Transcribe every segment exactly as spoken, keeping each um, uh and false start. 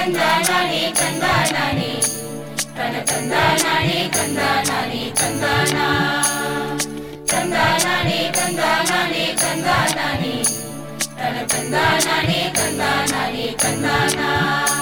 கந்தானானே கந்தானானே தன கந்தானானே கந்தானானே கந்தானா கந்தானானே கந்தானானே கந்தானானே தன கந்தானானே கந்தானானே கந்தானா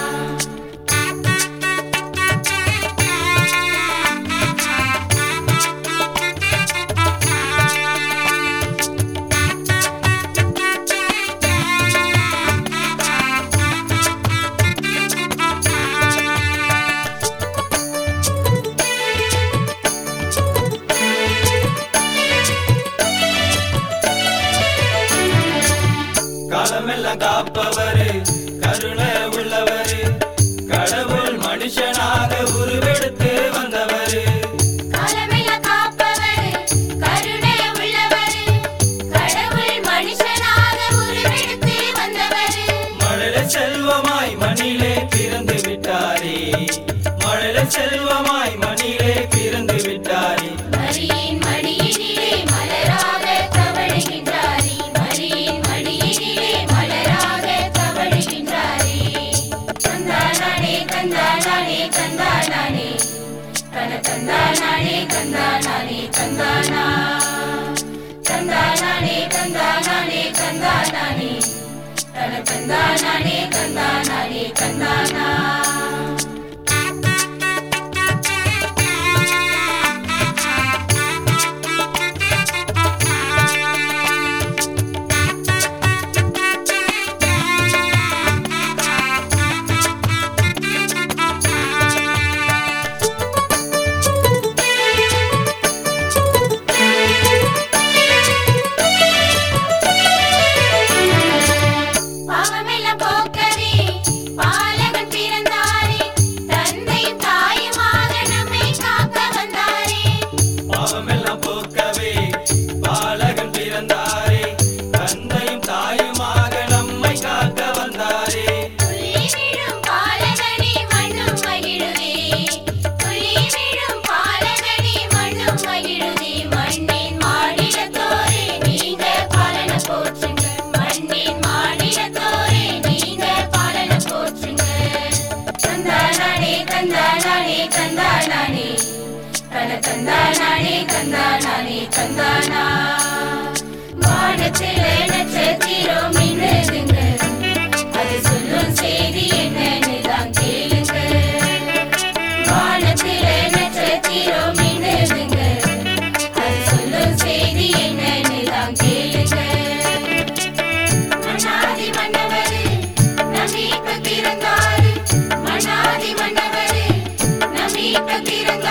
காலமெல்லாம் காப்பவரு கருணை உள்ளவரு கடவுள் மனுஷனாக உருவெடுத்து வந்தவரு காலமெல்லாம் காப்பவரு கருணை உள்ளவரு கடவுள் மனுஷனாக உருவெடுத்து வந்தவரு மழலை செல்வமாய் மணிலே பிறந்து விட்டாரே மழலை செல்வமாய் மணிலே பிறந்து விட்டாரே மரியின் மடியினிலே மலராக தவழுகின்றாரே மரியின் மடியினிலே மலராக தவழுகின்றாரே கந்தானானே கந்தானானே கந்தானானே தன கந்தானானே கந்தானானே கந்தானா கந்தானானே கந்தானானே கந்தானானே தன கந்தானானே கந்தானானே கந்தானா பாவமெல்லாம் போக்கவே பாலகன் பிறந்தாரே தந்தையும் தாயுமாக நம்மை காக்க வந்தாரே பாவமெல்லாம் போக்கவே பாலகன் பிறந்தாரே தந்தையும் தாயுமாக நம்மை காக்க வந்தாரே துள்ளி விழும் பாலகனே மண்ணும் மகிழுதே துள்ளி விழும் பாலகனே மண்ணும் மகிழுதே மண்ணின் மாநிலத்தோரே நீங்க பாலன போற்றுங்க மண்ணின் மாநிலத்தோரே நீங்க பாலன போற்றுங்க கந்தானானே கந்தானானே கந்தானானே தன கந்தானானே கந்தானானே கந்தானா வானத்தில நட்சத்திரம் மின்னுதுங்க அது சொல்லும் செய்தி என்னன்னு தான் கேளுங்க வானத்தில நட்சத்திரம் மின்னுதுங்க அது சொல்லும் செய்தி என்னன்னு தான் கேளுங்க மன்னாதி மன்னவரு நம்பிக்கை பிறந்தாரு மன்னாதி மன்னவரு நம்பிக்கை பிறந்தாரு